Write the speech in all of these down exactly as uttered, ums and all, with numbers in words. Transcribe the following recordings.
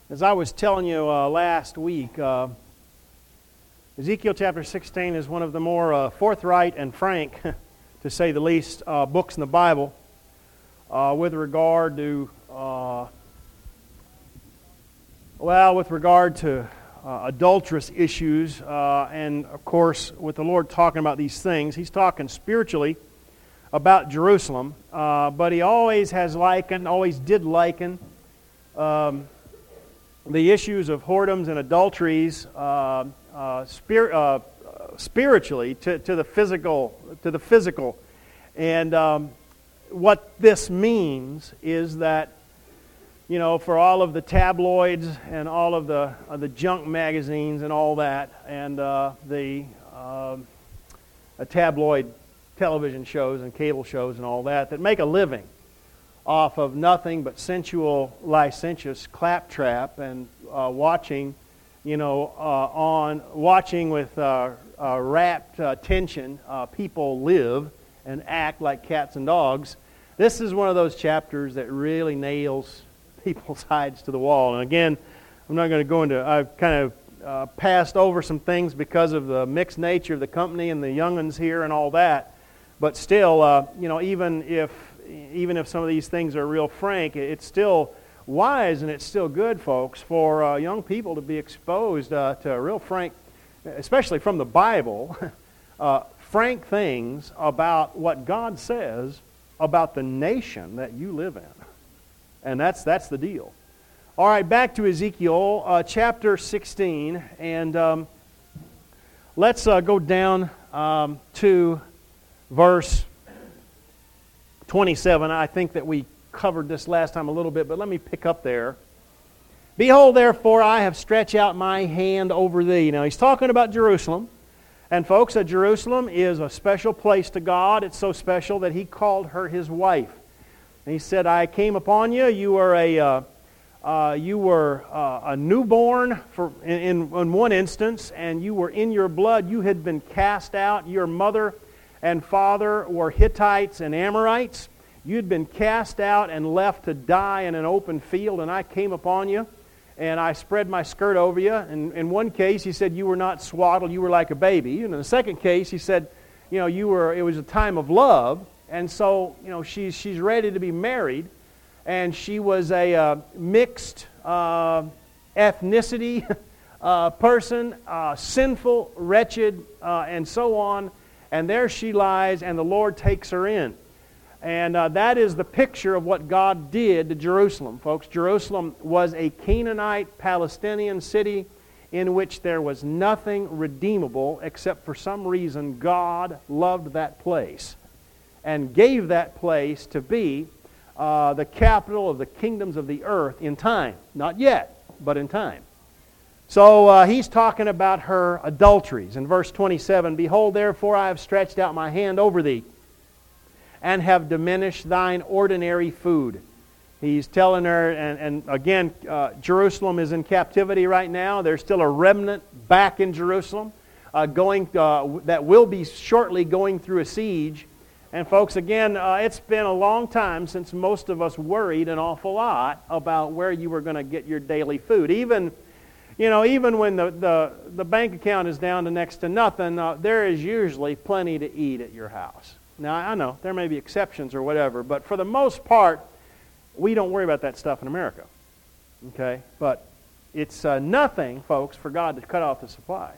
As I was telling you uh, last week, uh, Ezekiel chapter sixteen is one of the more uh, forthright and frank, to say the least, uh, books in the Bible uh, with regard to, uh, well, with regard to uh, adulterous issues, uh, and of course, with the Lord talking about these things, He's talking spiritually about Jerusalem, uh, but He always has likened, always did liken um, the issues of whoredoms and adulteries uh, uh, spir- uh, spiritually to, to the physical, to the physical, and um, what this means is that, you know, for all of the tabloids and all of the uh, the junk magazines and all that, and uh, the uh, tabloid television shows and cable shows and all that that make a living off of nothing but sensual, licentious claptrap and uh, watching, you know, uh, on watching with uh, uh, rapt uh, attention uh, people live and act like cats and dogs. This is one of those chapters that really nails people's hides to the wall. And again, I'm not going to go into. I've kind of uh, passed over some things because of the mixed nature of the company and the young'uns here and all that. But still, uh, you know, even if even if some of these things are real frank, it's still wise and it's still good, folks, for uh, young people to be exposed uh, to real frank, especially from the Bible, uh, frank things about what God says about the nation that you live in. And that's that's the deal. All right, back to Ezekiel uh, chapter sixteen, and um, let's uh, go down um, to verse twenty-seven. I think that we covered this last time a little bit, but let me pick up there. Behold, therefore, I have stretched out my hand over thee. Now, he's talking about Jerusalem. And folks, uh, Jerusalem is a special place to God. It's so special that He called her His wife. And He said, I came upon you. You were a uh, uh, you were uh, a newborn for in, in, in one instance, and you were in your blood. You had been cast out. Your mother and father were Hittites and Amorites. You'd been cast out and left to die in an open field, and I came upon you, and I spread my skirt over you. And in one case, He said you were not swaddled, you were like a baby. And in the second case, He said, you know, you were. It was a time of love, and so, you know, she's she's ready to be married, and she was a uh, mixed uh, ethnicity uh, person, uh, sinful, wretched, uh, and so on. And there she lies, and the Lord takes her in. And uh, that is the picture of what God did to Jerusalem, folks. Jerusalem was a Canaanite Palestinian city in which there was nothing redeemable except for some reason God loved that place and gave that place to be uh, the capital of the kingdoms of the earth in time. Not yet, but in time. So uh, he's talking about her adulteries. In verse twenty-seven, Behold, therefore, I have stretched out my hand over thee, and have diminished thine ordinary food. He's telling her, and, and again, uh, Jerusalem is in captivity right now. There's still a remnant back in Jerusalem uh, going uh, that will be shortly going through a siege. And folks, again, uh, it's been a long time since most of us worried an awful lot about where you were going to get your daily food. Even You know, even when the, the, the bank account is down to next to nothing, uh, there is usually plenty to eat at your house. Now, I know there may be exceptions or whatever, but for the most part, we don't worry about that stuff in America. Okay? But it's uh, nothing, folks, for God to cut off the supply.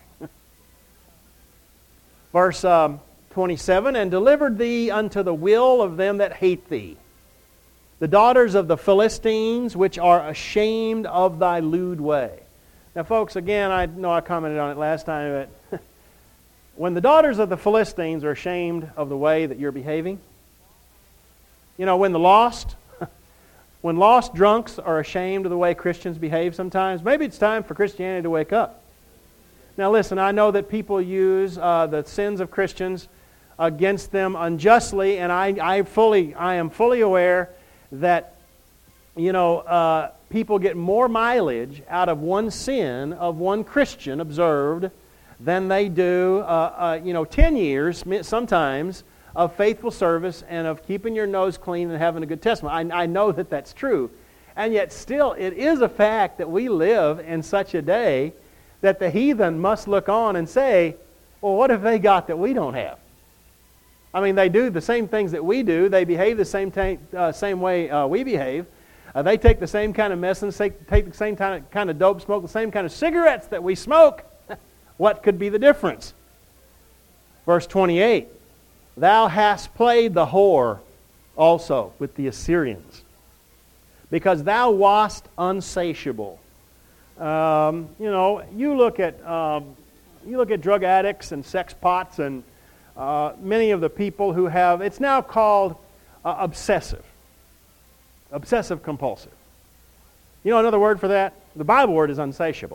Verse um, twenty-seven, And delivered thee unto the will of them that hate thee, the daughters of the Philistines, which are ashamed of thy lewd way. Now, folks, again, I know I commented on it last time, but when the daughters of the Philistines are ashamed of the way that you're behaving, you know, when the lost, when lost drunks are ashamed of the way Christians behave sometimes, maybe it's time for Christianity to wake up. Now, listen, I know that people use uh, the sins of Christians against them unjustly, and I, I fully, I am fully aware that, you know, uh, people get more mileage out of one sin of one Christian observed than they do, uh, uh, you know, ten years sometimes of faithful service and of keeping your nose clean and having a good testimony. I, I know that that's true. And yet still, it is a fact that we live in such a day that the heathen must look on and say, well, what have they got that we don't have? I mean, they do the same things that we do. They behave the same, ta- uh, same way uh, we behave. Uh, they take the same kind of medicine, take, take the same kind of, kind of dope, smoke the same kind of cigarettes that we smoke. What could be the difference? Verse twenty-eight, thou hast played the whore also with the Assyrians, because thou wast unsatiable. Um, you know, you look at um, you look at drug addicts and sex pots and uh, many of the people who have, it's now called uh, obsessive. Obsessive compulsive. You know another word for that? The Bible word is unsatiable.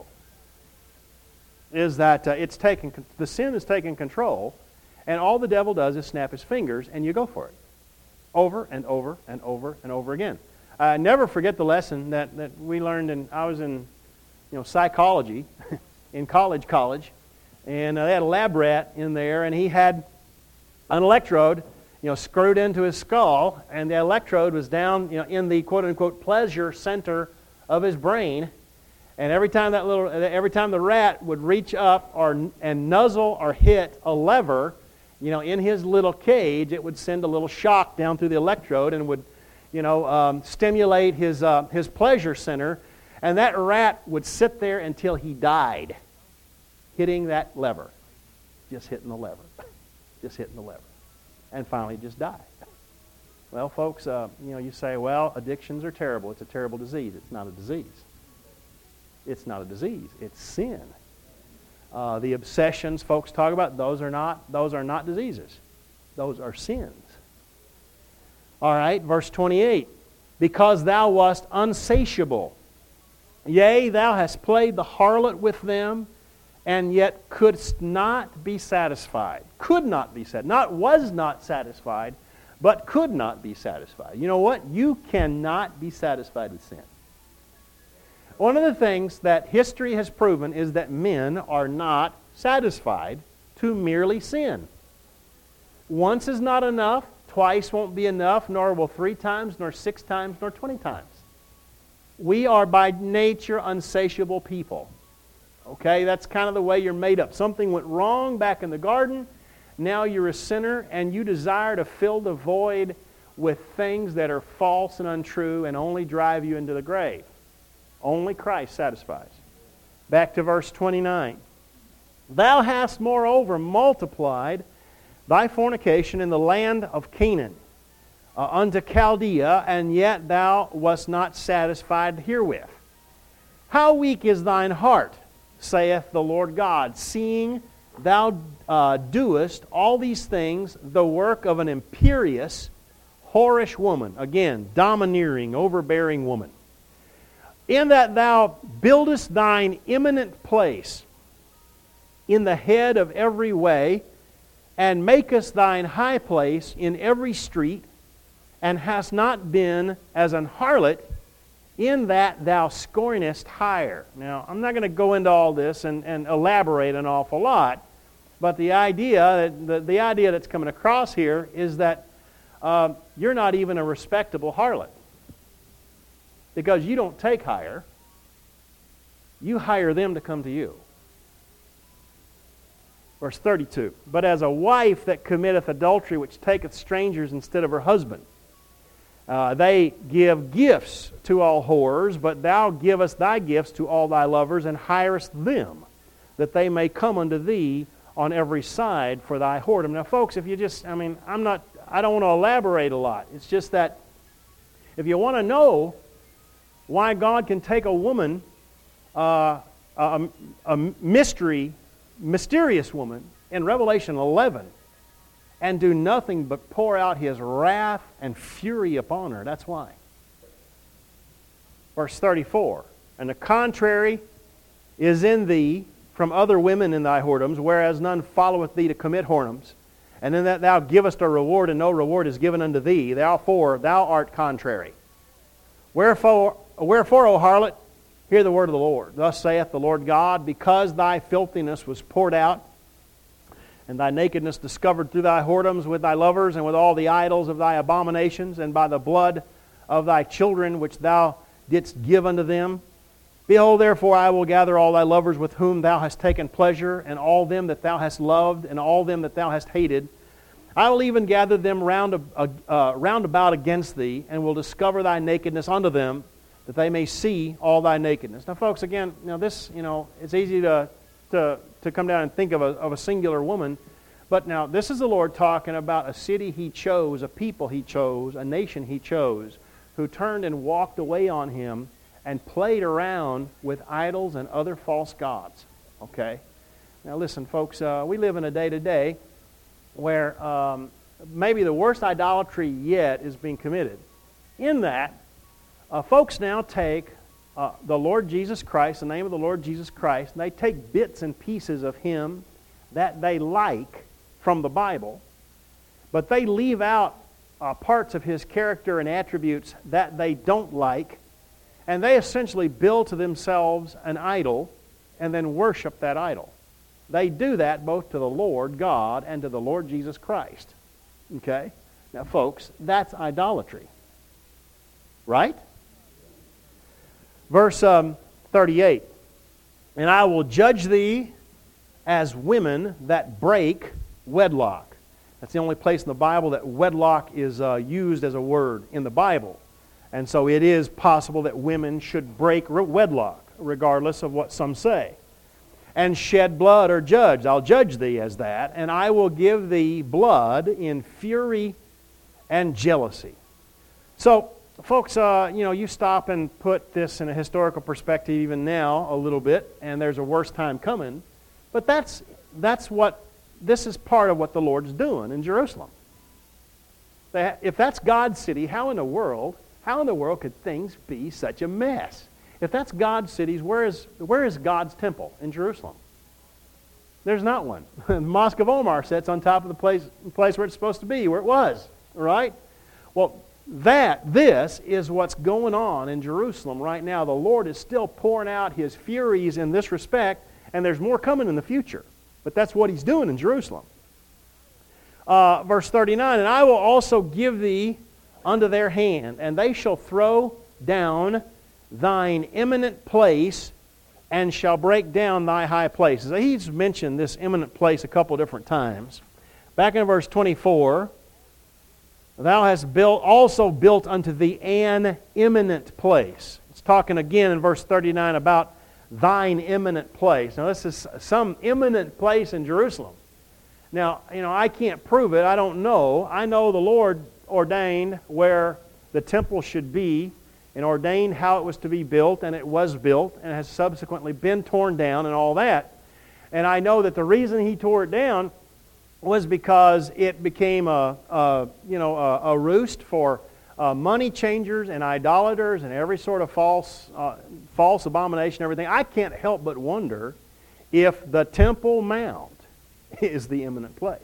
Is that uh, it's taken, the sin is taking control, and all the devil does is snap his fingers, and you go for it. Over and over and over and over again. I never forget the lesson that, that we learned in, I was in, you know, psychology, in college college, and uh, they had a lab rat in there, and he had an electrode, you know, screwed into his skull, and the electrode was down, you know, in the quote-unquote pleasure center of his brain. And every time that little, every time the rat would reach up or and nuzzle or hit a lever, you know, in his little cage, it would send a little shock down through the electrode and would, you know, um, stimulate his uh, his pleasure center. And that rat would sit there until he died, hitting that lever, just hitting the lever, just hitting the lever. And finally just die. Well, folks, uh, you know, you say, well, addictions are terrible. It's a terrible disease. It's not a disease. It's not a disease. It's sin. Uh, the obsessions folks talk about, those are not, those are not diseases. Those are sins. All right, verse twenty-eight. Because thou wast unsatiable. Yea, thou hast played the harlot with them, and yet couldst not be satisfied. Could not be satisfied. Not was not satisfied, but could not be satisfied. You know what? You cannot be satisfied with sin. One of the things that history has proven is that men are not satisfied to merely sin. Once is not enough, twice won't be enough, nor will three times, nor six times, nor twenty times. We are by nature unsatiable people. Okay, that's kind of the way you're made up. Something went wrong back in the garden. Now you're a sinner and you desire to fill the void with things that are false and untrue and only drive you into the grave. Only Christ satisfies. Back to verse twenty-nine. Thou hast moreover multiplied thy fornication in the land of Canaan uh, unto Chaldea, and yet thou wast not satisfied herewith. How weak is thine heart, saith the Lord God, seeing thou uh, doest all these things, the work of an imperious, whorish woman. Again, domineering, overbearing woman. In that thou buildest thine eminent place in the head of every way, and makest thine high place in every street, and hast not been as an harlot, in that thou scornest hire. Now, I'm not going to go into all this and, and elaborate an awful lot, but the idea, the, the idea that's coming across here is that uh, you're not even a respectable harlot. Because you don't take hire. You hire them to come to you. Verse thirty-two. But as a wife that committeth adultery, which taketh strangers instead of her husband, uh, they give gifts to all whorers, but thou givest thy gifts to all thy lovers, and hirest them, that they may come unto thee on every side for thy whoredom. Now, folks, if you just, I mean, I'm not, I don't want to elaborate a lot. It's just that if you want to know why God can take a woman, uh, a, a mystery, mysterious woman in Revelation eleven, and do nothing but pour out His wrath and fury upon her. That's why. Verse thirty-four. And the contrary is in thee from other women in thy whoredoms, whereas none followeth thee to commit whoredoms. And in that thou givest a reward, and no reward is given unto thee, therefore thou art contrary. Wherefore, wherefore, O harlot, hear the word of the Lord. Thus saith the Lord God, because thy filthiness was poured out, and thy nakedness discovered through thy whoredoms with thy lovers, and with all the idols of thy abominations, and by the blood of thy children which thou didst give unto them. Behold, therefore, I will gather all thy lovers with whom thou hast taken pleasure, and all them that thou hast loved, and all them that thou hast hated. I will even gather them round, uh, uh, round about against thee, and will discover thy nakedness unto them, that they may see all thy nakedness. Now, folks, again, you know, this, you know, it's easy to, to, to come down and think of a, of a singular woman, but now this is the Lord talking about a city He chose, a people He chose, a nation He chose, who turned and walked away on Him and played around with idols and other false gods. Okay? Now listen, folks, uh, we live in a day today where um, maybe the worst idolatry yet is being committed. In that, uh, folks now take uh, the Lord Jesus Christ, the name of the Lord Jesus Christ, and they take bits and pieces of Him that they like from the Bible, but they leave out uh, parts of His character and attributes that they don't like, and they essentially build to themselves an idol and then worship that idol. They do that both to the Lord God and to the Lord Jesus Christ. Okay? Now, folks, that's idolatry. Right? Verse um, thirty-eight. And I will judge thee as women that break wedlock. That's the only place in the Bible that wedlock is uh, used as a word in the Bible. And so it is possible that women should break wedlock, regardless of what some say. And shed blood or judge. I'll judge thee as that, and I will give thee blood in fury and jealousy. So, folks, uh, you know, you stop and put this in a historical perspective even now a little bit, and there's a worse time coming. But that's that's what, this is part of what the Lord's doing in Jerusalem. If that's God's city, how in the world, how in the world could things be such a mess? If that's God's cities, where is where is God's temple in Jerusalem? There's not one. The Mosque of Omar sits on top of the place, place where it's supposed to be, where it was. Right? Well, that, this is what's going on in Jerusalem right now. The Lord is still pouring out His furies in this respect, and there's more coming in the future. But that's what He's doing in Jerusalem. Uh, verse thirty-nine, and I will also give thee unto their hand, and they shall throw down thine eminent place, and shall break down thy high places. He's mentioned this eminent place a couple different times. Back in verse twenty-four, thou hast built also built unto thee an eminent place. It's talking again in verse thirty-nine about thine eminent place. Now this is some eminent place in Jerusalem. Now, you know, I can't prove it. I don't know. I know the Lord ordained where the temple should be, and ordained how it was to be built, and it was built, and has subsequently been torn down and all that. And I know that the reason He tore it down was because it became a, a you know a, a roost for uh, money changers and idolaters and every sort of false uh, false abomination and everything. I can't help but wonder if the Temple Mount is the eminent place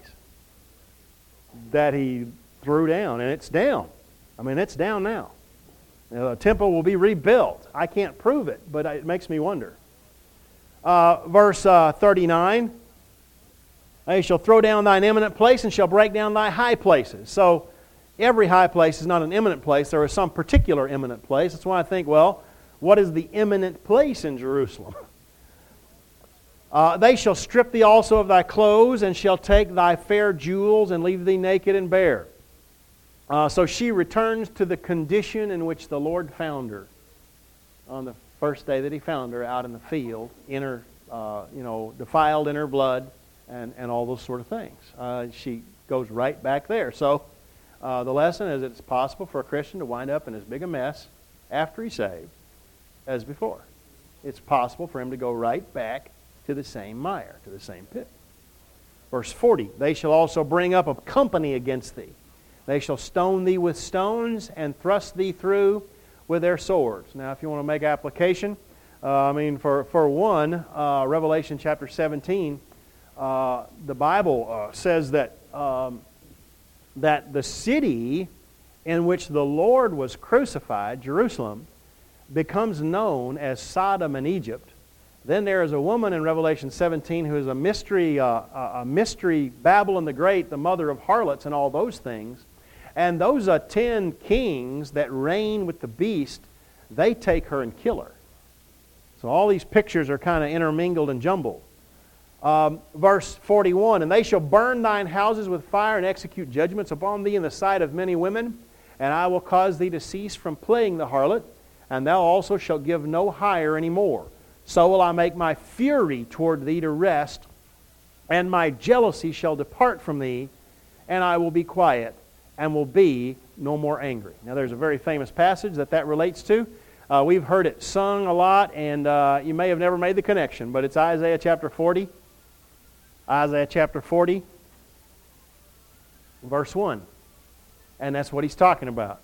that He threw down, and it's down. I mean, it's down now. You know, the temple will be rebuilt. I can't prove it, but it makes me wonder. Uh, verse uh, thirty-nine, they shall throw down thine eminent place and shall break down thy high places. So every high place is not an eminent place. There is some particular eminent place. That's why I think, well, what is the eminent place in Jerusalem? Uh, they shall strip thee also of thy clothes, and shall take thy fair jewels, and leave thee naked and bare. Uh, so she returns to the condition in which the Lord found her on the first day that He found her out in the field, in her, uh, you know, defiled in her blood, and, and all those sort of things. Uh, she goes right back there. So uh, the lesson is it's possible for a Christian to wind up in as big a mess after he's saved as before. It's possible for him to go right back to the same mire, to the same pit. Verse forty, they shall also bring up a company against thee. They shall stone thee with stones and thrust thee through with their swords. Now, if you want to make application, uh, I mean, for, for one, uh, Revelation chapter seventeen, uh, the Bible uh, says that, um, that the city in which the Lord was crucified, Jerusalem, becomes known as Sodom and Egypt. Then there is a woman in Revelation seventeen who is a mystery, uh, a mystery Babylon the Great, the mother of harlots and all those things. And those are ten kings that reign with the beast. they take her and kill her. So all these pictures are kind of intermingled and jumbled. Um, verse forty-one, and they shall burn thine houses with fire and execute judgments upon thee in the sight of many women, and I will cause thee to cease from playing the harlot, and thou also shalt give no hire any more. So will I make my fury toward thee to rest, and my jealousy shall depart from thee, and I will be quiet, and will be no more angry. Now there's a very famous passage that that relates to. Uh, we've heard it sung a lot, and uh, you may have never made the connection, but it's Isaiah chapter forty. Isaiah chapter forty, verse one. And that's what he's talking about.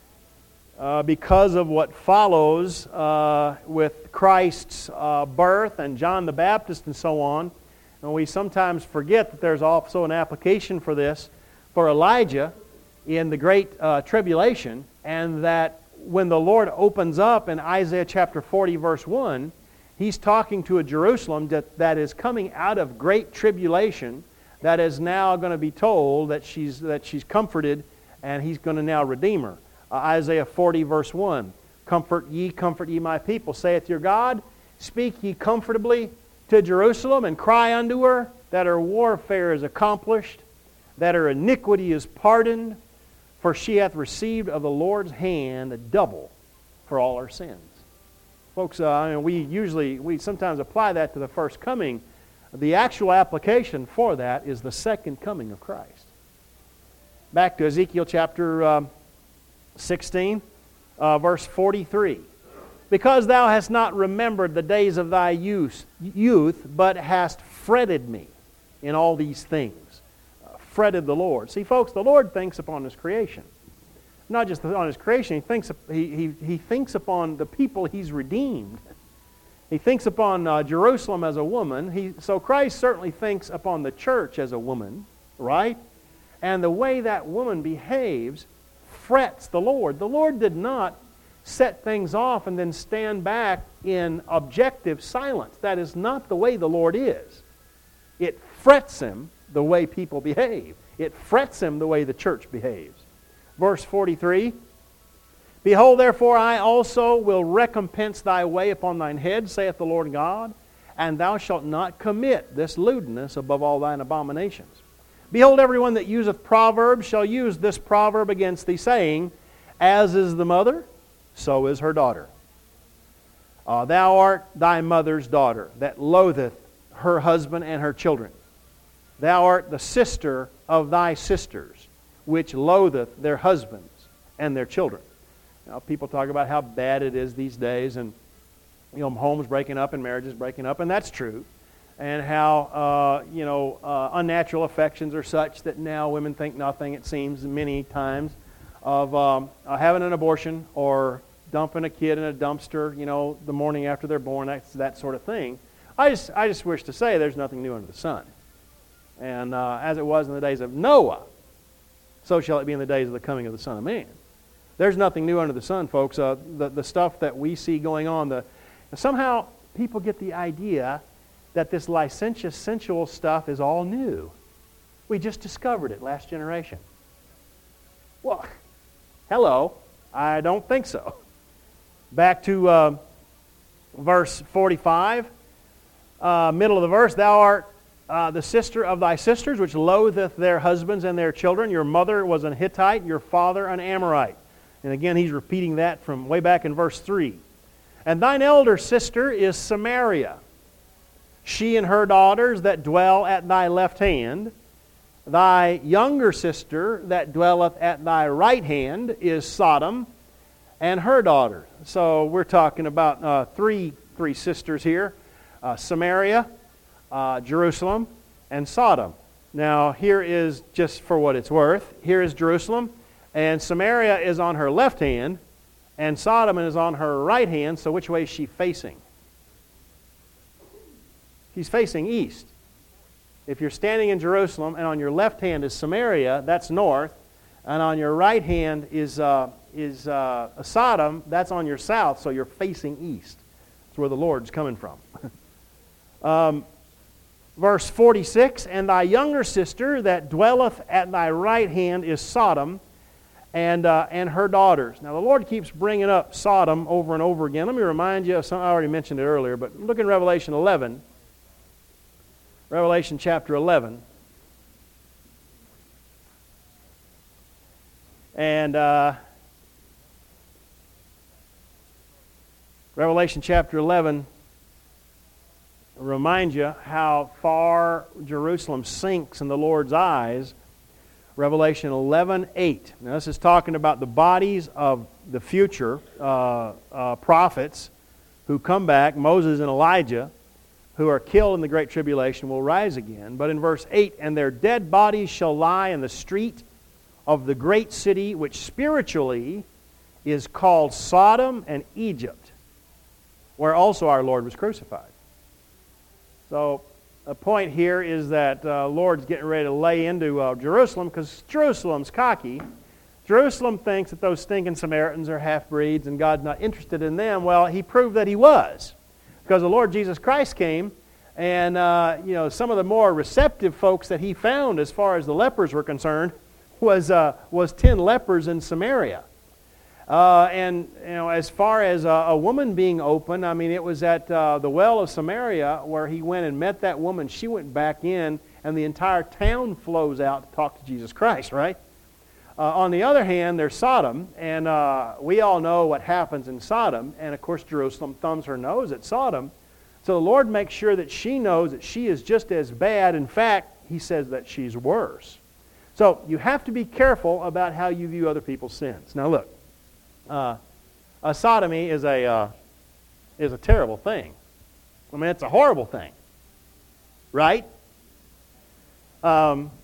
Uh, because of what follows uh, with Christ's uh, birth and John the Baptist and so on, and we sometimes forget that there's also an application for this for Elijah in the great uh, tribulation, and that when the Lord opens up in Isaiah chapter forty, verse one, He's talking to a Jerusalem that, that is coming out of great tribulation, that is now going to be told that she's, that she's comforted, and He's going to now redeem her. Uh, Isaiah forty, verse one, comfort ye, comfort ye my people, saith your God. Speak ye comfortably to Jerusalem, and cry unto her that her warfare is accomplished, that her iniquity is pardoned, for she hath received of the Lord's hand a double for all her sins. Folks, uh, I mean, we usually, we sometimes apply that to the first coming. The actual application for that is the second coming of Christ. Back to Ezekiel chapter um, sixteen, uh, verse forty-three. Because thou hast not remembered the days of thy youth, youth, but hast fretted me in all these things. Uh, fretted the Lord. See, folks, the Lord thinks upon His creation. Not just on His creation, He thinks, he, he, he thinks upon the people He's redeemed. He thinks upon uh, Jerusalem as a woman. He, so Christ certainly thinks upon the church as a woman, right? And the way that woman behaves frets the Lord. The Lord did not set things off and then stand back in objective silence. That is not the way the Lord is. It frets Him the way people behave. It frets Him the way the church behaves. Verse forty-three, behold, therefore, I also will recompense thy way upon thine head, saith the Lord God, and thou shalt not commit this lewdness above all thine abominations. Behold, everyone that useth proverbs shall use this proverb against thee, saying, as is the mother, so is her daughter. Uh, thou art thy mother's daughter, that loatheth her husband and her children. Thou art the sister of thy sisters, which loatheth their husbands and their children. Now, people talk about how bad it is these days, and you know, homes breaking up and marriages breaking up, and that's true. And how uh, you know uh, unnatural affections are such that now women think nothing, it seems, many times, of um, uh, having an abortion or dumping a kid in a dumpster, you know, the morning after they're born, that's that sort of thing. I just, I just wish to say there's nothing new under the sun. And uh, as it was in the days of Noah, so shall it be in the days of the coming of the Son of Man. There's nothing new under the sun, folks. Uh, the, the stuff that we see going on, the, somehow people get the idea that this licentious, sensual stuff is all new. We just discovered it last generation. Well, hello. I don't think so. Back to uh, verse forty-five, uh, middle of the verse, thou art Uh, the sister of thy sisters, which loatheth their husbands and their children. Your mother was an Hittite, your father an Amorite. And again, he's repeating that from way back in verse three. And thine elder sister is Samaria, she and her daughters that dwell at thy left hand. Thy younger sister that dwelleth at thy right hand is Sodom, and her daughters. So we're talking about uh, three, three sisters here. Uh, Samaria, Uh, Jerusalem, and Sodom. Now, here is, just for what it's worth, here is Jerusalem, and Samaria is on her left hand, and Sodom is on her right hand, so which way is she facing? She's facing east. If you're standing in Jerusalem, and on your left hand is Samaria, that's north, and on your right hand is, uh, is uh, Sodom, that's on your south, so you're facing east. That's where the Lord's coming from. um, Verse forty-six, and thy younger sister that dwelleth at thy right hand is Sodom, and uh, and her daughters. Now, the Lord keeps bringing up Sodom over and over again. Let me remind you of something. I already mentioned it earlier, but look in Revelation eleven. Revelation chapter eleven. And uh, Revelation chapter eleven reminds you how far Jerusalem sinks in the Lord's eyes. Revelation eleven eight. Now, this is talking about the bodies of the future uh, uh, prophets who come back, Moses and Elijah, who are killed in the Great Tribulation, will rise again. But in verse eight, and their dead bodies shall lie in the street of the great city, which spiritually is called Sodom and Egypt, where also our Lord was crucified. So, the point here is that uh, Lord's getting ready to lay into uh, Jerusalem, because Jerusalem's cocky. Jerusalem thinks that those stinking Samaritans are half-breeds and God's not interested in them. Well, He proved that He was, because the Lord Jesus Christ came, and uh, you know, some of the more receptive folks that He found as far as the lepers were concerned was uh, was ten lepers in Samaria. Uh, and you know, as far as a, a woman being open, I mean, it was at uh, the well of Samaria where He went and met that woman. She went back in, and the entire town flows out to talk to Jesus Christ, right? Uh, on the other hand, there's Sodom, and uh, we all know what happens in Sodom, and of course Jerusalem thumbs her nose at Sodom. So the Lord makes sure that she knows that she is just as bad. In fact, He says that she's worse. So you have to be careful about how you view other people's sins. Now look. Uh, a sodomy is a uh, is a terrible thing. I mean, it's a horrible thing, right? Um,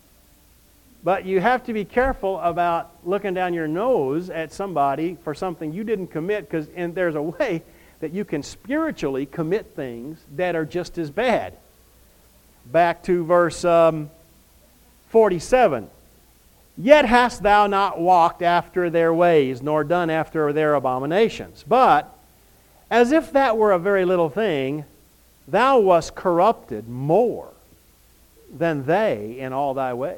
but you have to be careful about looking down your nose at somebody for something you didn't commit, because and there's a way that you can spiritually commit things that are just as bad. Back to verse um, forty-seven. Yet hast thou not walked after their ways, nor done after their abominations. But, as if that were a very little thing, thou wast corrupted more than they in all thy ways.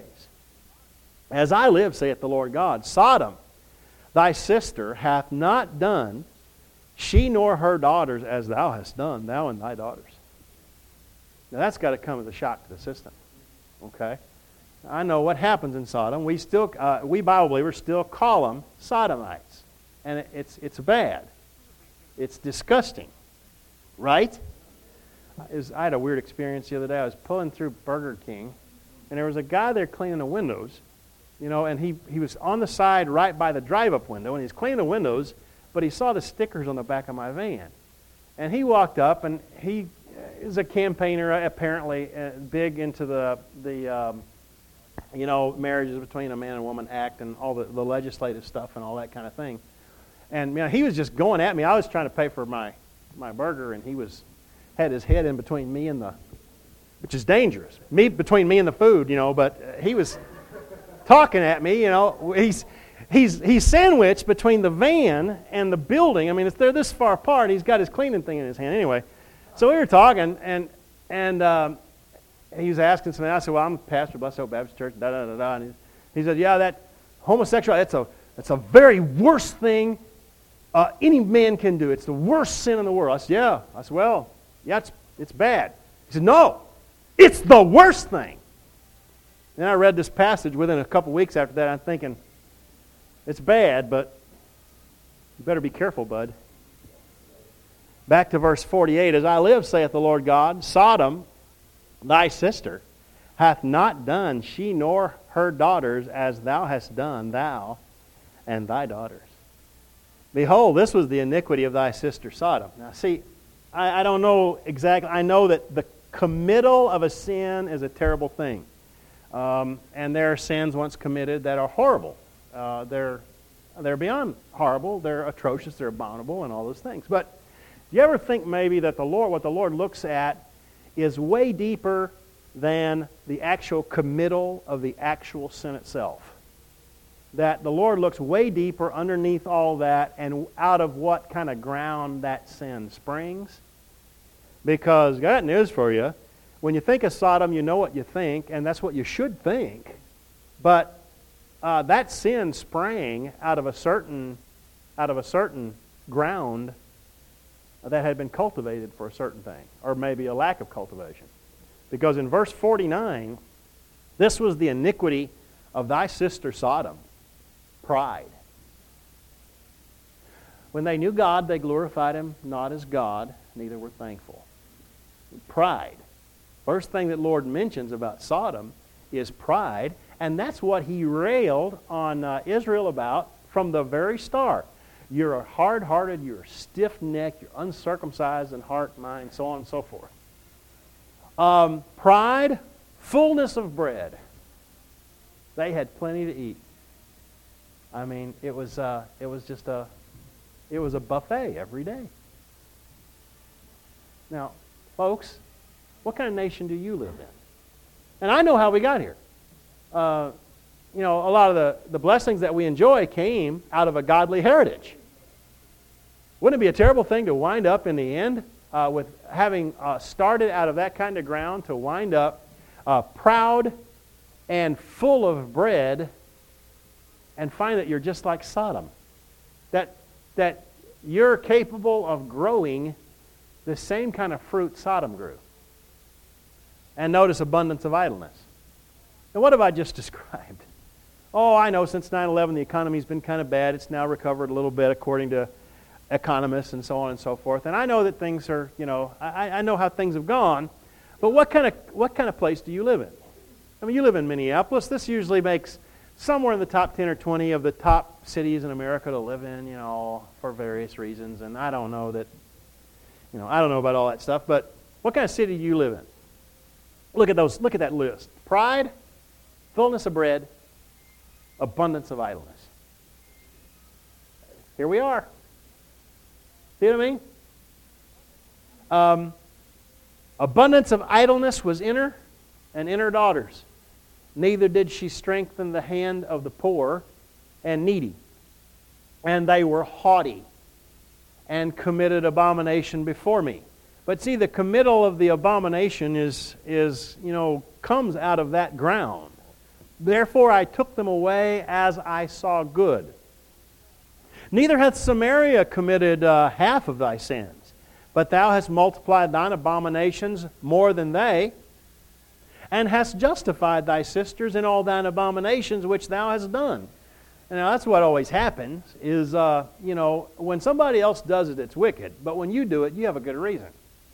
As I live, saith the Lord God, Sodom, thy sister, hath not done, she nor her daughters, as thou hast done, thou and thy daughters. Now that's got to come as a shock to the system. Okay? I know what happens in Sodom. We still, uh, we Bible believers still call them Sodomites. And it, it's it's bad. It's disgusting. Right? It was, I had a weird experience the other day. I was pulling through Burger King, and there was a guy there cleaning the windows, you know, and he, he was on the side right by the drive-up window, and he's cleaning the windows, but he saw the stickers on the back of my van. And he walked up, and he is a campaigner, apparently, uh, big into the, the um, you know, marriages between a man and woman act and all the, the legislative stuff and all that kind of thing. And you know, he was just going at me. I was trying to pay for my, my burger, and he was had his head in between me and the, which is dangerous. Me between me and the food, you know. But he was talking at me, you know. He's he's he's sandwiched between the van and the building. I mean, it's, they're this far apart. He's got his cleaning thing in his hand. Anyway, so we were talking, and and. Um, he was asking something. I said, well, I'm a pastor of Blessed Hope Baptist Church, da da da da. And he, he said, yeah, that homosexuality, that's a, that's a very worst thing uh, any man can do. It's the worst sin in the world. I said, yeah. I said, well, yeah, it's, it's bad. He said, no, it's the worst thing. Then I read this passage within a couple weeks after that. I'm thinking, it's bad, but you better be careful, bud. Back to verse forty-eight. As I live, saith the Lord God, Sodom, thy sister, hath not done, she nor her daughters, as thou hast done, thou and thy daughters. Behold, this was the iniquity of thy sister Sodom. Now see, I, I don't know exactly. I know that the committal of a sin is a terrible thing. Um, and there are sins once committed that are horrible. Uh, they're, they're beyond horrible. They're atrocious. They're abominable and all those things. But do you ever think maybe that the Lord, what the Lord looks at is way deeper than the actual committal of the actual sin itself? That the Lord looks way deeper underneath all that and out of what kind of ground that sin springs? Because, I got news for you, when you think of Sodom, you know what you think, and that's what you should think. But uh, that sin sprang out of a certain, out of a certain ground that had been cultivated for a certain thing, or maybe a lack of cultivation. Because in verse forty-nine, this was the iniquity of thy sister Sodom, pride. When they knew God, they glorified Him not as God, neither were thankful. Pride. First thing that Lord mentions about Sodom is pride, and that's what He railed on uh, Israel about from the very start. You're hard-hearted, you're stiff-necked, you're uncircumcised in heart, mind, so on and so forth. Um, pride, fullness of bread. They had plenty to eat. I mean, it was uh, it was just a it was a buffet every day. Now, folks, what kind of nation do you live in? And I know how we got here. Uh, you know, a lot of the, the blessings that we enjoy came out of a godly heritage. Wouldn't it be a terrible thing to wind up in the end uh, with having uh, started out of that kind of ground to wind up uh, proud and full of bread and find that you're just like Sodom? That, that you're capable of growing the same kind of fruit Sodom grew. And notice abundance of idleness. And what have I just described? Oh, I know since nine eleven the economy's been kind of bad. It's now recovered a little bit according to economists and so on and so forth. And I know that things are, you know, I, I know how things have gone. But what kind of what kind of place do you live in? I mean, you live in Minneapolis. This usually makes somewhere in the top ten or twenty of the top cities in America to live in, you know, for various reasons. And I don't know that, you know, I don't know about all that stuff. But what kind of city do you live in? Look at those. Look at that list. Pride, fullness of bread, abundance of idleness. Here we are. See what I mean? Um, abundance of idleness was in her and in her daughters. Neither did she strengthen the hand of the poor and needy. And they were haughty and committed abomination before me. But see, the committal of the abomination is, is, you know, comes out of that ground. Therefore I took them away as I saw good. Neither hath Samaria committed uh, half of thy sins, but thou hast multiplied thine abominations more than they, and hast justified thy sisters in all thine abominations which thou hast done. And now that's what always happens, is, uh, you know, when somebody else does it, it's wicked. But when you do it, you have a good reason.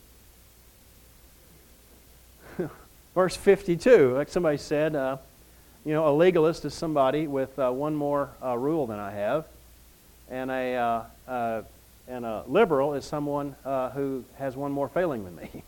Verse fifty-two, like somebody said, uh, you know, a legalist is somebody with uh, one more uh, rule than I have, and a uh, uh, and a liberal is someone uh, who has one more failing than me.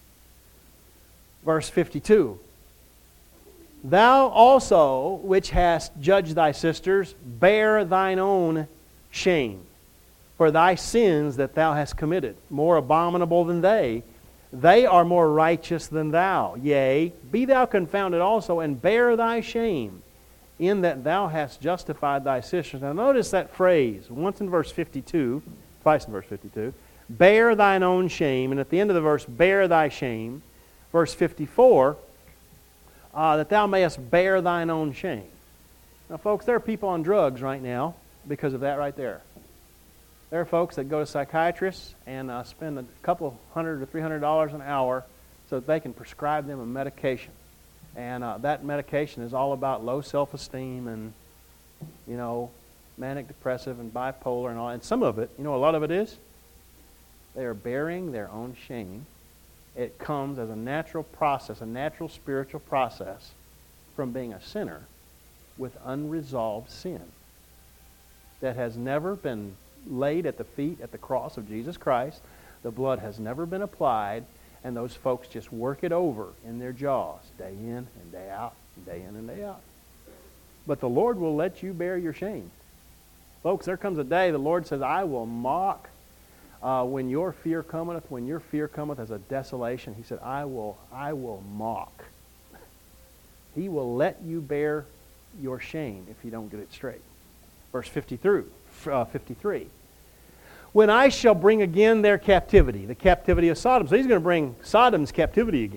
Verse fifty-two, thou also, which hast judged thy sisters, bear thine own shame for thy sins that thou hast committed, more abominable than they. They are more righteous than thou. Yea, be thou confounded also, and bear thy shame, in that thou hast justified thy sisters. Now notice that phrase, once in verse fifty-two, twice in verse fifty-two, bear thine own shame, and at the end of the verse, bear thy shame. Verse fifty-four, uh, that thou mayest bear thine own shame. Now folks, there are people on drugs right now because of that right there. There are folks that go to psychiatrists and uh, spend a couple hundred or three hundred dollars an hour so that they can prescribe them a medication. And uh, that medication is all about low self-esteem and, you know, manic depressive and bipolar and all. And some of it, you know, a lot of it is, they are bearing their own shame. It comes as a natural process, a natural spiritual process from being a sinner with unresolved sin that has never been laid at the feet, at the cross of Jesus Christ. The blood has never been applied, and those folks just work it over in their jaws, day in and day out, day in and day out. But the Lord will let you bear your shame. Folks, there comes a day the Lord says, I will mock uh, when your fear cometh, when your fear cometh as a desolation. He said, I will, I will mock. He will let you bear your shame if you don't get it straight. Verse fifty-three. Uh, fifty-three. When I shall bring again their captivity, the captivity of Sodom. So he's going to bring Sodom's captivity again.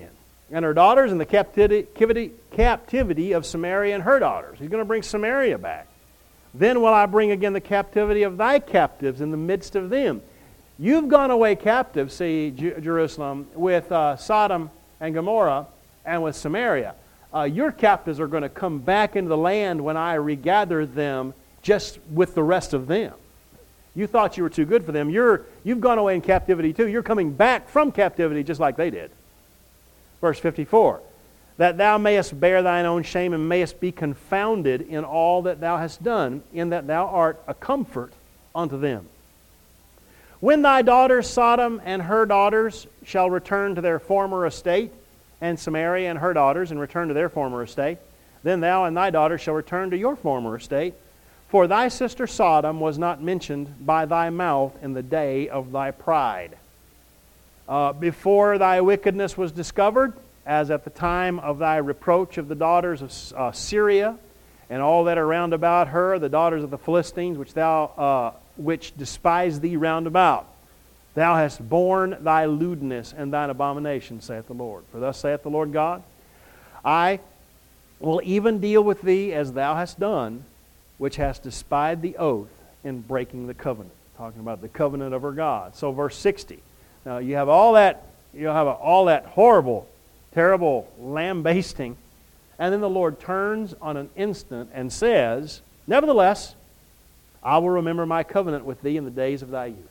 and her daughters, and the captivity, captivity of Samaria and her daughters. He's going to bring Samaria back. Then will I bring again the captivity of thy captives in the midst of them. You've gone away captive, see, Jerusalem, with uh, Sodom and Gomorrah and with Samaria. Uh, your captives are going to come back into the land when I regather them just with the rest of them. You thought you were too good for them. You're, you've gone away in captivity too. You're coming back from captivity just like they did. Verse fifty-four, that thou mayest bear thine own shame and mayest be confounded in all that thou hast done, in that thou art a comfort unto them. When thy daughters Sodom and her daughters shall return to their former estate, and Samaria and her daughters and return to their former estate, then thou and thy daughters shall return to your former estate. For thy sister Sodom was not mentioned by thy mouth in the day of thy pride. Uh, before thy wickedness was discovered, as at the time of thy reproach of the daughters of uh, Syria, and all that are round about her, the daughters of the Philistines, which thou uh, which despise thee round about. Thou hast borne thy lewdness and thine abomination, saith the Lord. For thus saith the Lord God, I will even deal with thee as thou hast done, which hast despised the oath in breaking the covenant. Talking about the covenant of her God. So verse sixty. Now you have all that, you have all that horrible, terrible lambasting, and then the Lord turns on an instant and says, nevertheless, I will remember my covenant with thee in the days of thy youth.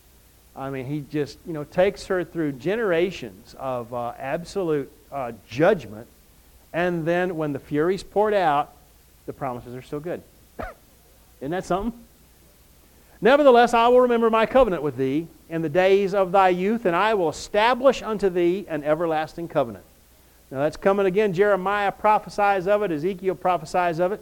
I mean, he just, you know, takes her through generations of uh, absolute uh, judgment, and then when the fury's poured out, the promises are still good. Isn't that something? Nevertheless, I will remember my covenant with thee in the days of thy youth, and I will establish unto thee an everlasting covenant. Now that's coming again. Jeremiah prophesies of it. Ezekiel prophesies of it.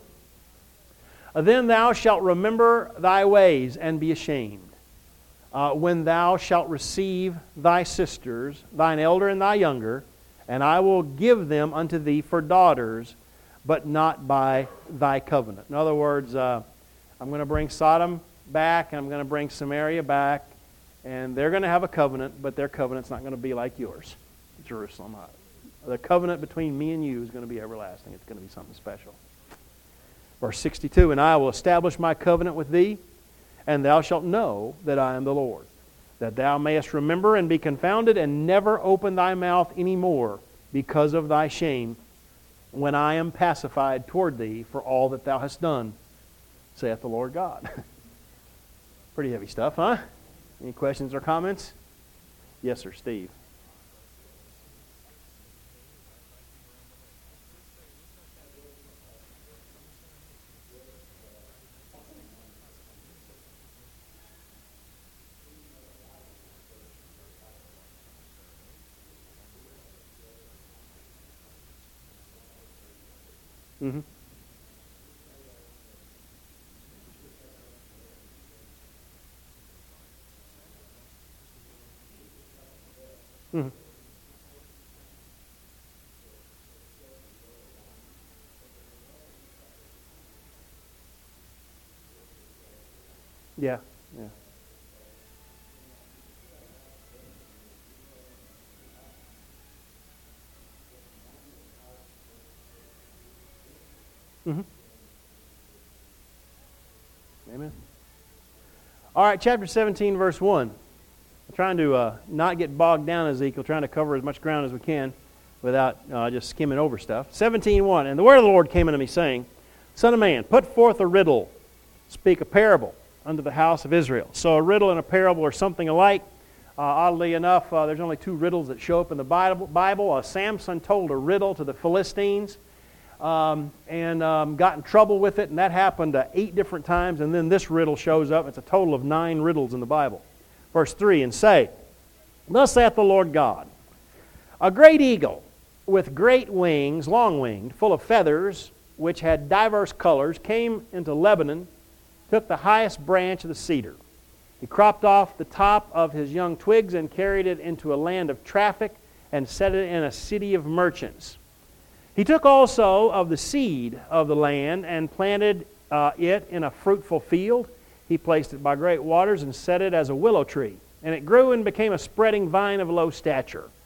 Then thou shalt remember thy ways and be ashamed. Uh, when thou shalt receive thy sisters, thine elder and thy younger, and I will give them unto thee for daughters, but not by thy covenant. In other words, uh, I'm going to bring Sodom back, and I'm going to bring Samaria back, and they're going to have a covenant, but their covenant's not going to be like yours, Jerusalem. The covenant between me and you is going to be everlasting. It's going to be something special. Verse sixty-two, and I will establish my covenant with thee, and thou shalt know that I am the Lord, that thou mayest remember and be confounded, and never open thy mouth any more because of thy shame, when I am pacified toward thee for all that thou hast done, saith the Lord God. Pretty heavy stuff, huh? Any questions or comments? Yes, sir, Steve. Mm-hmm. Mm-hmm. Yeah, yeah. Mm-hmm. Amen. All right, chapter seventeen, verse one. I'm trying to uh, not get bogged down, Ezekiel, trying to cover as much ground as we can without uh, just skimming over stuff. seventeen one, and the word of the Lord came unto me, saying, Son of man, put forth a riddle, speak a parable unto the house of Israel. So a riddle and a parable are something alike. Uh, oddly enough, uh, there's only two riddles that show up in the Bible. Bible. Uh, Samson told a riddle to the Philistines um, and um, got in trouble with it, and that happened uh, eight different times, and then this riddle shows up. It's a total of nine riddles in the Bible. Verse three, and say, Thus saith the Lord God, a great eagle with great wings, long-winged, full of feathers, which had diverse colors, came into Lebanon, took the highest branch of the cedar. He cropped off the top of his young twigs and carried it into a land of traffic and set it in a city of merchants. He took also of the seed of the land and planted uh, it in a fruitful field. He placed it by great waters and set it as a willow tree. And it grew and became a spreading vine of low stature.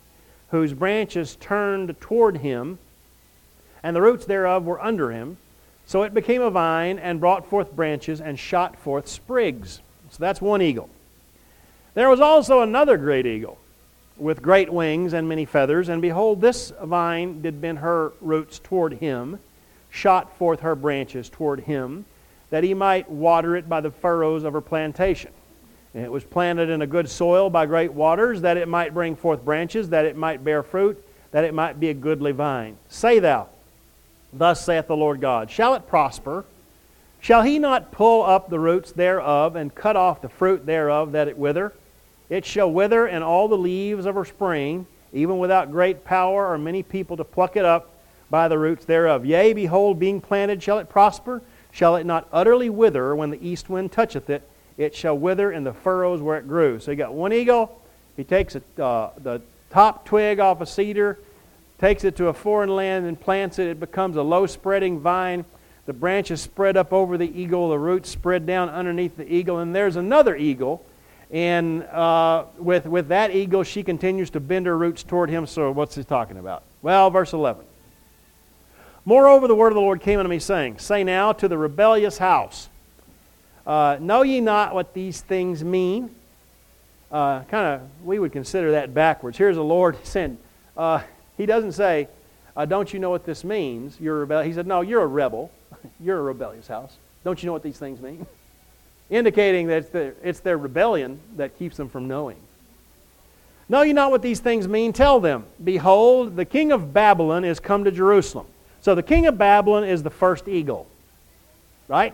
whose branches turned toward him, and the roots thereof were under him. So it became a vine, and brought forth branches, and shot forth sprigs. So that's one eagle. There was also another great eagle, with great wings and many feathers. And behold, this vine did bend her roots toward him, shot forth her branches toward him, that he might water it by the furrows of her plantation. And it was planted in a good soil by great waters, that it might bring forth branches, that it might bear fruit, that it might be a goodly vine. Say thou, thus saith the Lord God, shall it prosper? Shall he not pull up the roots thereof, and cut off the fruit thereof, that it wither? It shall wither, and all the leaves of her spring, even without great power or many people to pluck it up by the roots thereof. Yea, behold, being planted, shall it prosper? Shall it not utterly wither when the east wind toucheth it? It shall wither in the furrows where it grew. So you got one eagle. He takes a, uh, the top twig off a cedar, takes it to a foreign land and plants it. It becomes a low-spreading vine. The branches spread up over the eagle. The roots spread down underneath the eagle. And there's another eagle. And uh, with, with that eagle, she continues to bend her roots toward him. So what's he talking about? Well, verse eleven. Moreover, the word of the Lord came unto me, saying, say now to the rebellious house, uh, know ye not what these things mean? Uh, kind of, we would consider that backwards. Here's the Lord saying, uh, he doesn't say, uh, don't you know what this means? You're a rebel. He said, no, you're a rebel. You're a rebellious house. Don't you know what these things mean? Indicating that it's their, it's their rebellion that keeps them from knowing. Know ye not what these things mean? Tell them, behold, the king of Babylon is come to Jerusalem. So the king of Babylon is the first eagle. Right?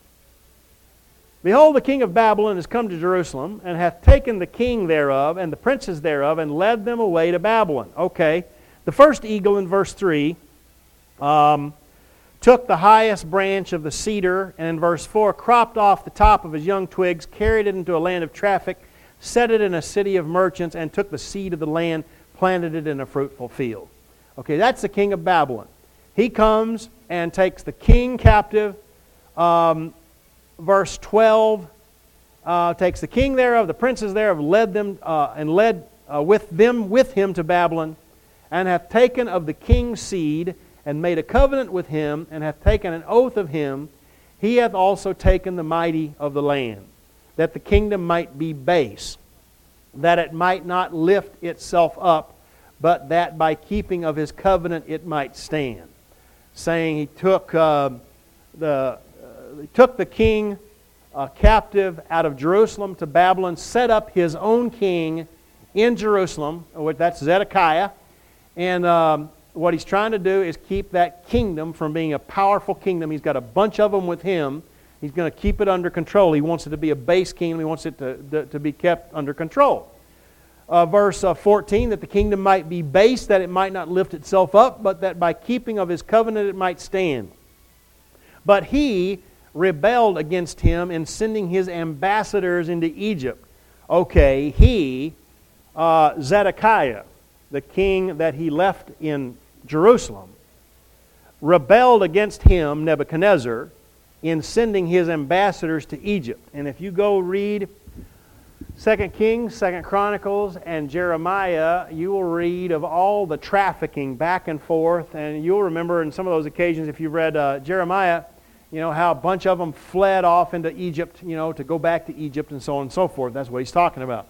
Behold, the king of Babylon is come to Jerusalem, and hath taken the king thereof, and the princes thereof, and led them away to Babylon. Okay. The first eagle in verse three um, took the highest branch of the cedar, and in verse four, cropped off the top of his young twigs, carried it into a land of traffic, set it in a city of merchants, and took the seed of the land, planted it in a fruitful field. Okay, that's the king of Babylon. He comes and takes the king captive. Um, verse twelve uh, takes the king thereof, the princes thereof, led them uh, and led uh, with them with him to Babylon, and hath taken of the king's seed, and made a covenant with him, and hath taken an oath of him. He hath also taken the mighty of the land, that the kingdom might be base, that it might not lift itself up, but that by keeping of his covenant it might stand. Saying he took uh, the uh, he took the king uh, captive out of Jerusalem to Babylon, set up his own king in Jerusalem. That's Zedekiah, and um, what he's trying to do is keep that kingdom from being a powerful kingdom. He's got a bunch of them with him. He's going to keep it under control. He wants it to be a base kingdom. He wants it to, to, to be kept under control. Uh, verse uh, fourteen, that the kingdom might be base, that it might not lift itself up, but that by keeping of his covenant it might stand. But he rebelled against him in sending his ambassadors into Egypt. Okay, he, uh, Zedekiah, the king that he left in Jerusalem, rebelled against him, Nebuchadnezzar, in sending his ambassadors to Egypt. And if you go read Second Kings, Second Chronicles, and Jeremiah, you will read of all the trafficking back and forth. And you'll remember in some of those occasions, if you've read uh, Jeremiah, you know, how a bunch of them fled off into Egypt, you know, to go back to Egypt and so on and so forth. That's what he's talking about.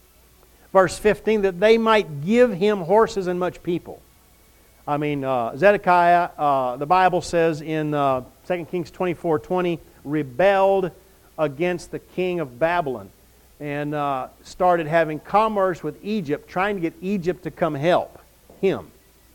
Verse fifteen, that they might give him horses and much people. I mean, uh, Zedekiah, uh, the Bible says in uh, Second Kings twenty-four twenty, rebelled against the king of Babylon, and uh, started having commerce with Egypt, trying to get Egypt to come help him.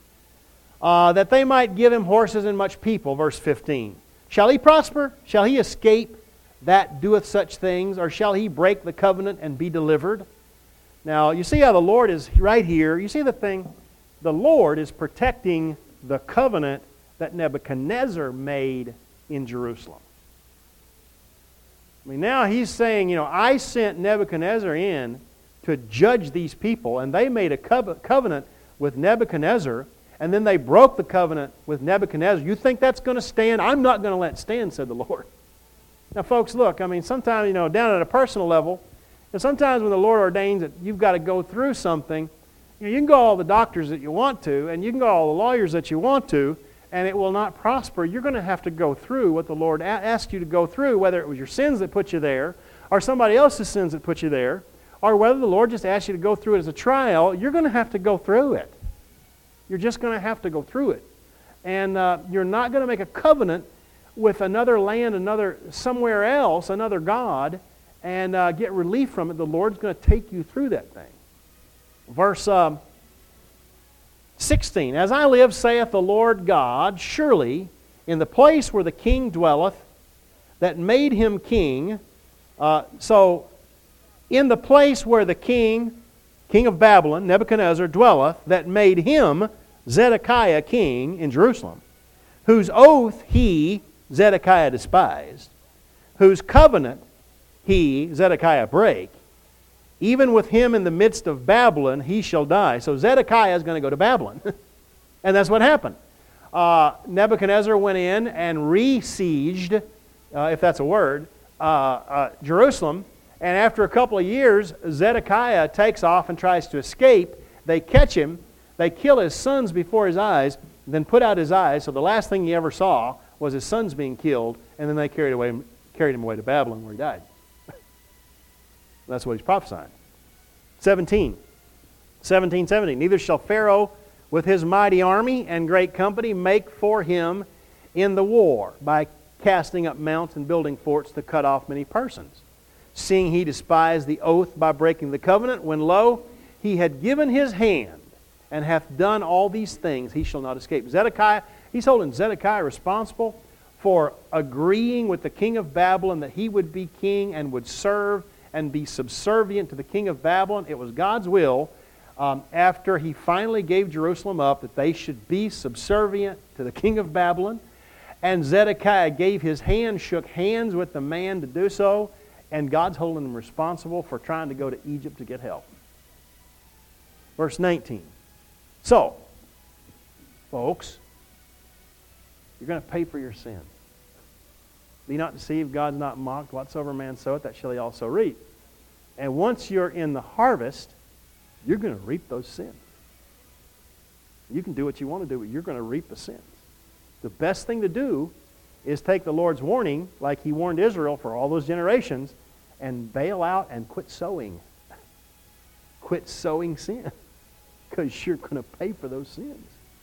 Uh, that they might give him horses and much people, verse fifteen. Shall he prosper? Shall he escape that doeth such things? Or shall he break the covenant and be delivered? Now, you see how the Lord is right here. You see the thing? The Lord is protecting the covenant that Nebuchadnezzar made in Jerusalem. I mean, now he's saying, you know, I sent Nebuchadnezzar in to judge these people, and they made a covenant with Nebuchadnezzar, and then they broke the covenant with Nebuchadnezzar. You think that's going to stand? I'm not going to let it stand, said the Lord. Now, folks, look, I mean, sometimes, you know, down at a personal level, and sometimes when the Lord ordains that you've got to go through something, You know, you can go to all the doctors that you want to, and you can go to all the lawyers that you want to, and it will not prosper. You're going to have to go through what the Lord a- asked you to go through, whether it was your sins that put you there, or somebody else's sins that put you there, or whether the Lord just asked you to go through it as a trial. You're going to have to go through it. You're just going to have to go through it. And uh, you're not going to make a covenant with another land, another somewhere else, another God, and uh, get relief from it. The Lord's going to take you through that thing. Verse um, sixteen, As I live, saith the Lord God, surely in the place where the king dwelleth, that made him king. Uh, so, in the place where the king, king of Babylon, Nebuchadnezzar, dwelleth, that made him, Zedekiah, king in Jerusalem, whose oath he, Zedekiah, despised, whose covenant he, Zedekiah, brake, even with him in the midst of Babylon, he shall die. So Zedekiah is going to go to Babylon. And that's what happened. Uh, Nebuchadnezzar went in and re-sieged, uh, if that's a word, uh, uh, Jerusalem. And after a couple of years, Zedekiah takes off and tries to escape. They catch him. They kill his sons before his eyes, then put out his eyes. So the last thing he ever saw was his sons being killed. And then they carried, away, carried him away to Babylon where he died. That's what he's prophesying. seventeen. seventeen seventeen. Neither shall Pharaoh with his mighty army and great company make for him in the war by casting up mounts and building forts to cut off many persons. Seeing he despised the oath by breaking the covenant, when lo, he had given his hand and hath done all these things, he shall not escape. Zedekiah, he's holding Zedekiah responsible for agreeing with the king of Babylon that he would be king and would serve and be subservient to the king of Babylon. It was God's will, um, after he finally gave Jerusalem up, that they should be subservient to the king of Babylon. And Zedekiah gave his hand, shook hands with the man to do so, and God's holding him responsible for trying to go to Egypt to get help. Verse nineteen. So, folks, you're going to pay for your sin. Be not deceived, God's not mocked. Whatsoever man soweth, that shall he also reap. And once you're in the harvest, you're going to reap those sins. You can do what you want to do, but you're going to reap the sins. The best thing to do is take the Lord's warning, like He warned Israel for all those generations, and bail out and quit sowing. Quit sowing sin, because you're going to pay for those sins.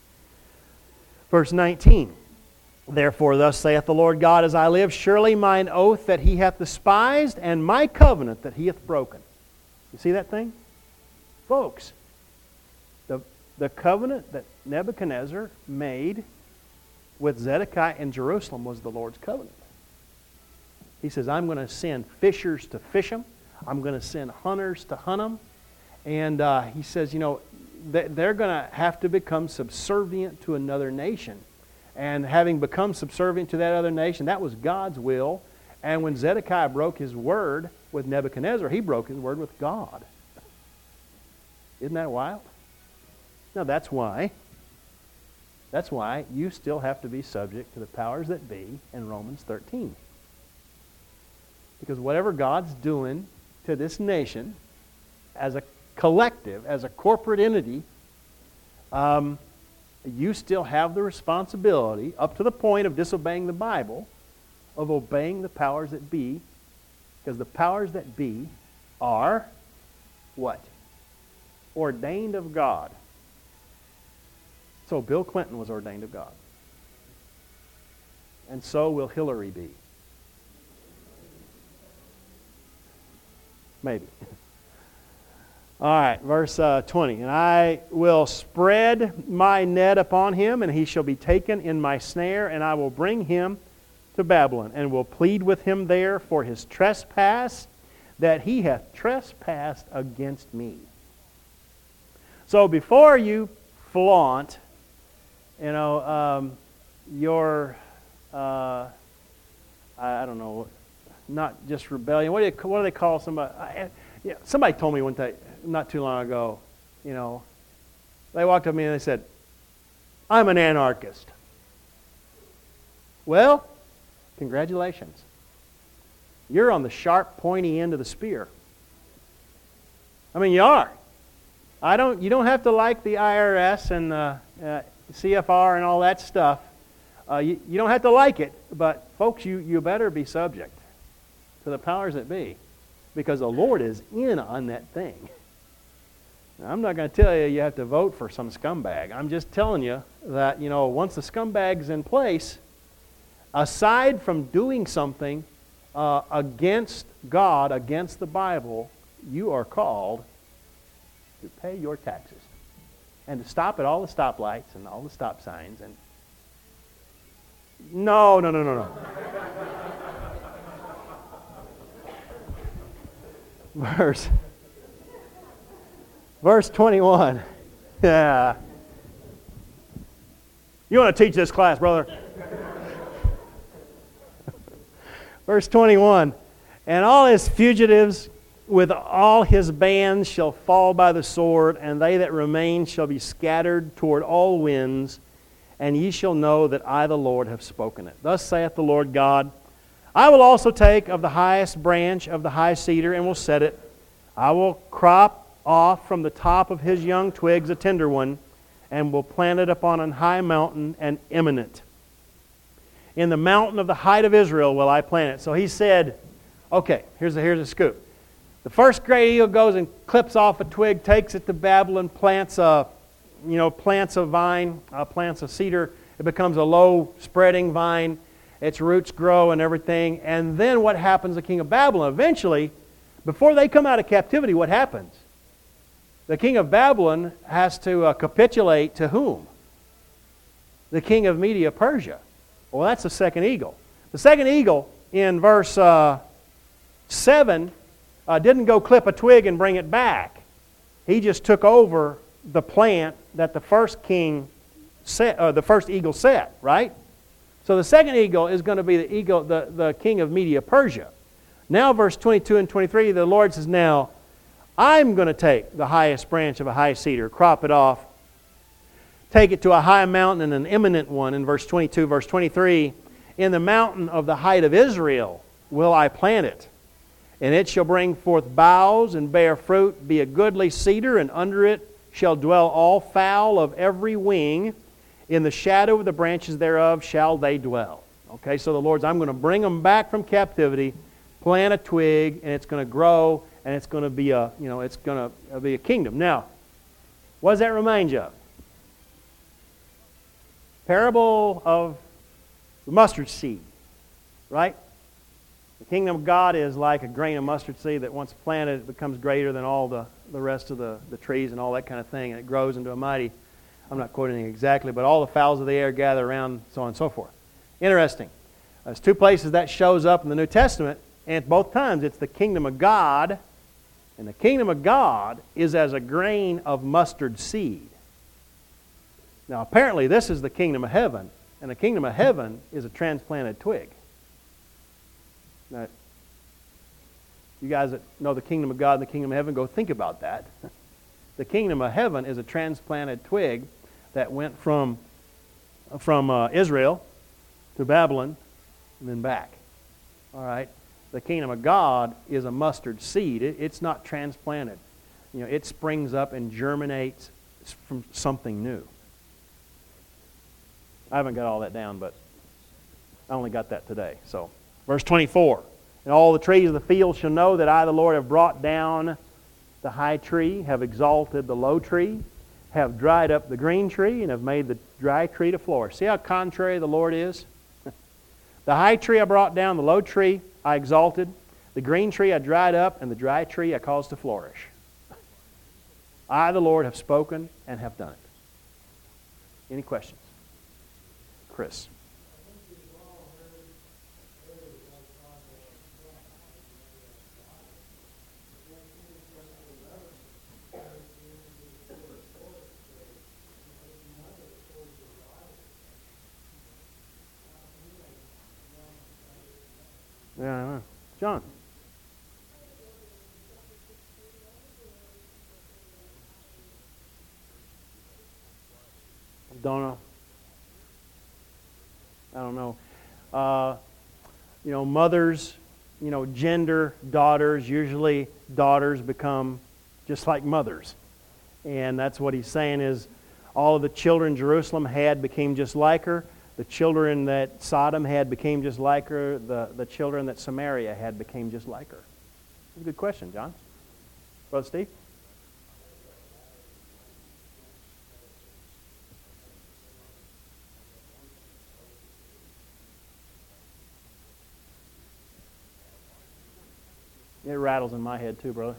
Verse nineteen. Therefore thus saith the Lord God, as I live, surely mine oath that he hath despised, and my covenant that he hath broken. You see that thing? Folks, the, the covenant that Nebuchadnezzar made with Zedekiah in Jerusalem was the Lord's covenant. He says, I'm going to send fishers to fish them. I'm going to send hunters to hunt them. And uh, he says, you know, they're going to have to become subservient to another nation. And having become subservient to that other nation, that was God's will. And when Zedekiah broke his word with Nebuchadnezzar, he broke his word with God. Isn't that wild? Now that's why, that's why you still have to be subject to the powers that be in Romans thirteen. Because whatever God's doing to this nation, as a collective, as a corporate entity, um, you still have the responsibility, up to the point of disobeying the Bible, of obeying the powers that be, because the powers that be are what? Ordained of God. So Bill Clinton was ordained of God. And so will Hillary be. Maybe. All right, verse uh, twenty. And I will spread my net upon him, and he shall be taken in my snare, and I will bring him to Babylon, and will plead with him there for his trespass, that he hath trespassed against me. So before you flaunt, you know, um, your, uh, I don't know, not just rebellion. What do, you, what do they call somebody? I, yeah, somebody told me one day, not too long ago, you know, they walked up to me and they said, I'm an anarchist. Well, congratulations. You're on the sharp, pointy end of the spear. I mean, you are. I don't. You don't have to like the I R S and the uh, C F R and all that stuff. Uh, you, you don't have to like it, but folks, you, you better be subject to the powers that be, because the Lord is in on that thing. Now, I'm not going to tell you you have to vote for some scumbag. I'm just telling you that, you know, once the scumbag's in place, aside from doing something uh, against God, against the Bible, you are called to pay your taxes and to stop at all the stoplights and all the stop signs. And no, no, no, no, no. Verse, verse twenty-one. Yeah. You want to teach this class, brother? Verse twenty-one. And all his fugitives with all his bands shall fall by the sword, and they that remain shall be scattered toward all winds, and ye shall know that I, the Lord, have spoken it. Thus saith the Lord God, I will also take of the highest branch of the high cedar, and will set it. I will crop off from the top of his young twigs a tender one, and will plant it upon an high mountain and eminent. In the mountain of the height of Israel will I plant it. So he said, okay, here's a, here's a scoop. The first great eagle goes and clips off a twig, takes it to Babylon, plants a, you know, plants a vine, uh, plants a cedar. It becomes a low spreading vine. Its roots grow and everything. And then what happens to the king of Babylon? Eventually, before they come out of captivity, what happens? The king of Babylon has to uh, capitulate to whom? The king of Media Persia. Well, that's the second eagle. The second eagle in verse uh, seven uh, didn't go clip a twig and bring it back. He just took over the plant that the first king set, uh, the first eagle set, right? So the second eagle is going to be the eagle, the, the king of Media Persia. Now, verse twenty-two and twenty-three, the Lord says, now, I'm going to take the highest branch of a high cedar, crop it off, take it to a high mountain and an eminent one. In verse twenty-two, verse twenty-three, in the mountain of the height of Israel will I plant it, and it shall bring forth boughs and bear fruit, be a goodly cedar, and under it shall dwell all fowl of every wing. In the shadow of the branches thereof shall they dwell. Okay, so the Lord's, I'm going to bring them back from captivity, plant a twig, and it's going to grow, and it's going to be a, you know, it's going to be a kingdom. Now, what does that remind you of? Parable of the mustard seed, right? The kingdom of God is like a grain of mustard seed that once planted, it becomes greater than all the, the rest of the, the trees and all that kind of thing, and it grows into a mighty, I'm not quoting it exactly, but all the fowls of the air gather around, so on and so forth. Interesting. There's two places that shows up in the New Testament, and both times it's the kingdom of God, and the kingdom of God is as a grain of mustard seed. Now, apparently, this is the kingdom of heaven, and the kingdom of heaven is a transplanted twig. Now, you guys that know the kingdom of God and the kingdom of heaven, go think about that. The kingdom of heaven is a transplanted twig that went from, from uh, Israel to Babylon and then back. All right? The kingdom of God is a mustard seed. It, it's not transplanted. You know, it springs up and germinates from something new. I haven't got all that down, but I only got that today. So, verse twenty-four. And all the trees of the field shall know that I, the Lord, have brought down the high tree, have exalted the low tree, have dried up the green tree, and have made the dry tree to flourish. See how contrary the Lord is? The high tree I brought down, the low tree I exalted, the green tree I dried up, and the dry tree I caused to flourish. I, the Lord, have spoken and have done it. Any questions? Chris. Yeah, I know. John. Don't know. I don't know. Uh, you know, mothers, you know, gender, daughters, usually daughters become just like mothers. And that's what he's saying is all of the children Jerusalem had became just like her. The children that Sodom had became just like her. The, the children that Samaria had became just like her. That's a good question, John. Brother Steve? It rattles in my head too, brother.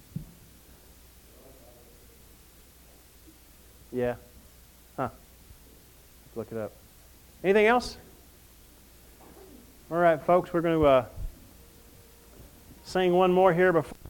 Yeah. Huh. Look it up. Anything else? All right, folks, we're going to uh, sing one more here before.